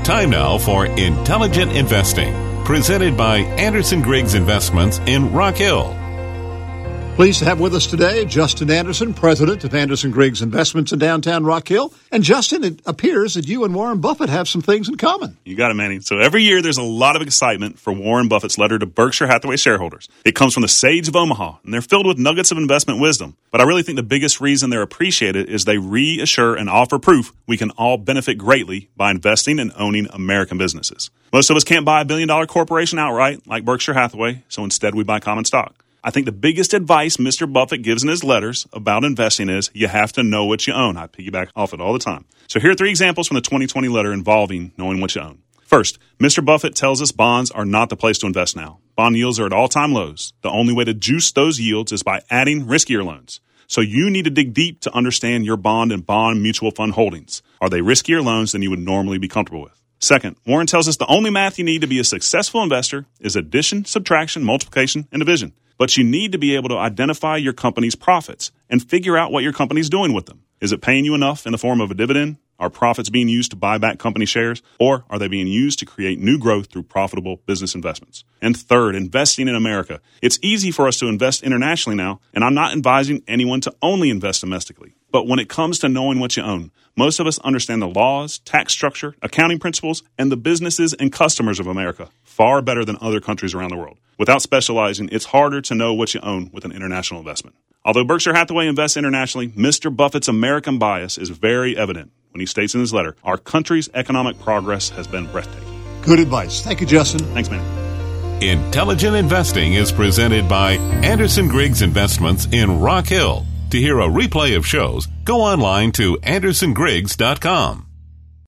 Time now for Intelligent Investing, presented by Anderson Griggs Investments in Rock Hill. Pleased to have with us today Justin Anderson, president of Anderson Griggs Investments in downtown Rock Hill. And Justin, it appears that you and Warren Buffett have some things in common. You got it, Manny. So every year there's a lot of excitement for Warren Buffett's letter to Berkshire Hathaway shareholders. It comes from the Sage of Omaha, and they're filled with nuggets of investment wisdom. But I really think the biggest reason they're appreciated is they reassure and offer proof we can all benefit greatly by investing and owning American businesses. Most of us can't buy a billion-dollar corporation outright like Berkshire Hathaway, so instead we buy common stock. I think the biggest advice Mr. Buffett gives in his letters about investing is you have to know what you own. I piggyback off it all the time. So here are 3 examples from the 2020 letter involving knowing what you own. First, Mr. Buffett tells us bonds are not the place to invest now. Bond yields are at all-time lows. The only way to juice those yields is by adding riskier loans. So you need to dig deep to understand your bond and bond mutual fund holdings. Are they riskier loans than you would normally be comfortable with? Second, Warren tells us the only math you need to be a successful investor is addition, subtraction, multiplication, and division. But you need to be able to identify your company's profits and figure out what your company's doing with them. Is it paying you enough in the form of a dividend? Are profits being used to buy back company shares? Or are they being used to create new growth through profitable business investments? And third, investing in America. It's easy for us to invest internationally now, and I'm not advising anyone to only invest domestically. But when it comes to knowing what you own, most of us understand the laws, tax structure, accounting principles, and the businesses and customers of America far better than other countries around the world. Without specializing, it's harder to know what you own with an international investment. Although Berkshire Hathaway invests internationally, Mr. Buffett's American bias is very evident when he states in his letter, our country's economic progress has been breathtaking. Good advice. Thank you, Justin. Thanks, man. Intelligent Investing is presented by Anderson Griggs Investments in Rock Hill. To hear a replay of shows, go online to andersongriggs.com.